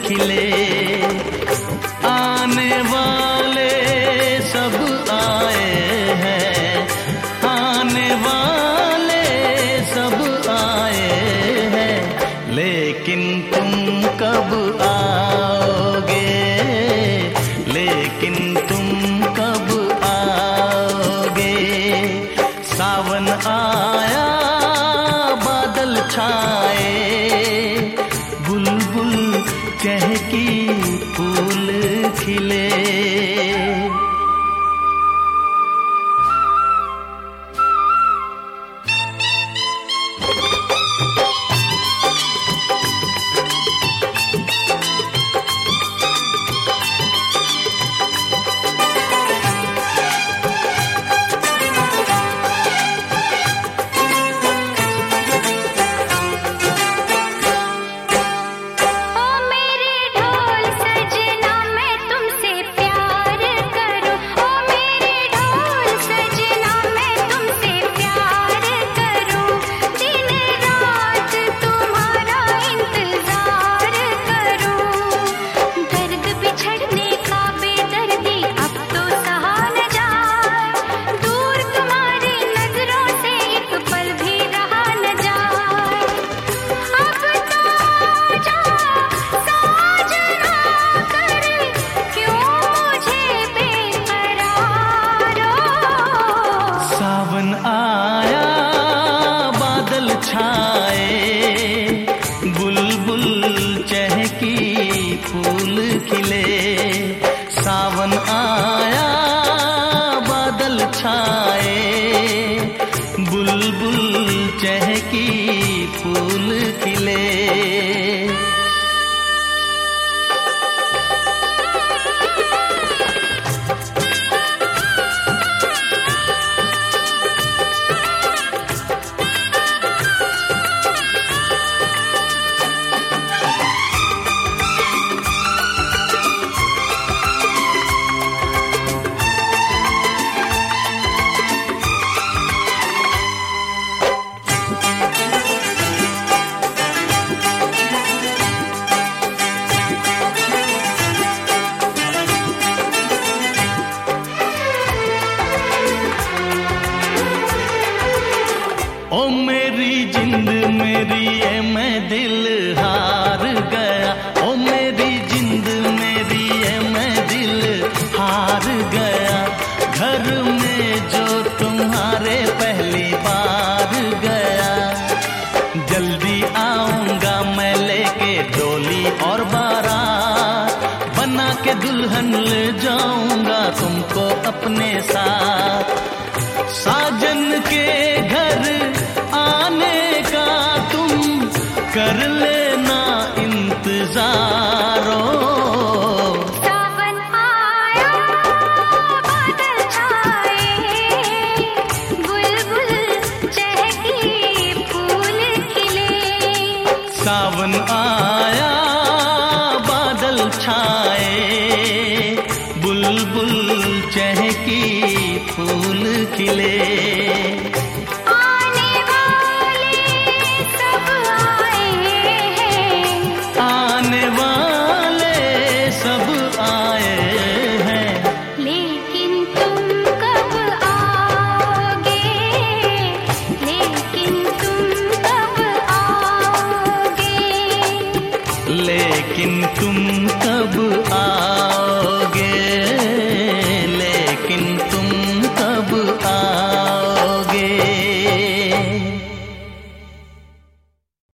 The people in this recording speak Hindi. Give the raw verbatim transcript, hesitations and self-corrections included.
खिले। आने वाले सब आए हैं, आने वाले सब आए हैं, लेकिन तुम कब आओगे, लेकिन तुम कब आओगे। सावन आया बादल छाए, बुलबुल चहकी फूल खिले। आया बादल छाए, बुलबुल चहकी फूल खिले। सावन आया बादल छाए, बुलबुल चहकी फूल खिले। ओ मेरी जिंद मेरी ये मैं दिल हार गया, ओ मेरी जिंद मेरी ये मैं दिल हार गया। घर में जो तुम्हारे पहली बार गया, जल्दी आऊंगा मैं लेके डोली और बारात, बना के दुल्हन ले जाऊंगा तुमको अपने साथ। साजन के घर आने का तुम कर लेना इंतजारो। सावन आया बादल छाए, बुलबुल चहकी फूल खिले। सावन आया बादल छाए, बुलबुल चहकी फूल खिले। लेकिन तुम कब आओ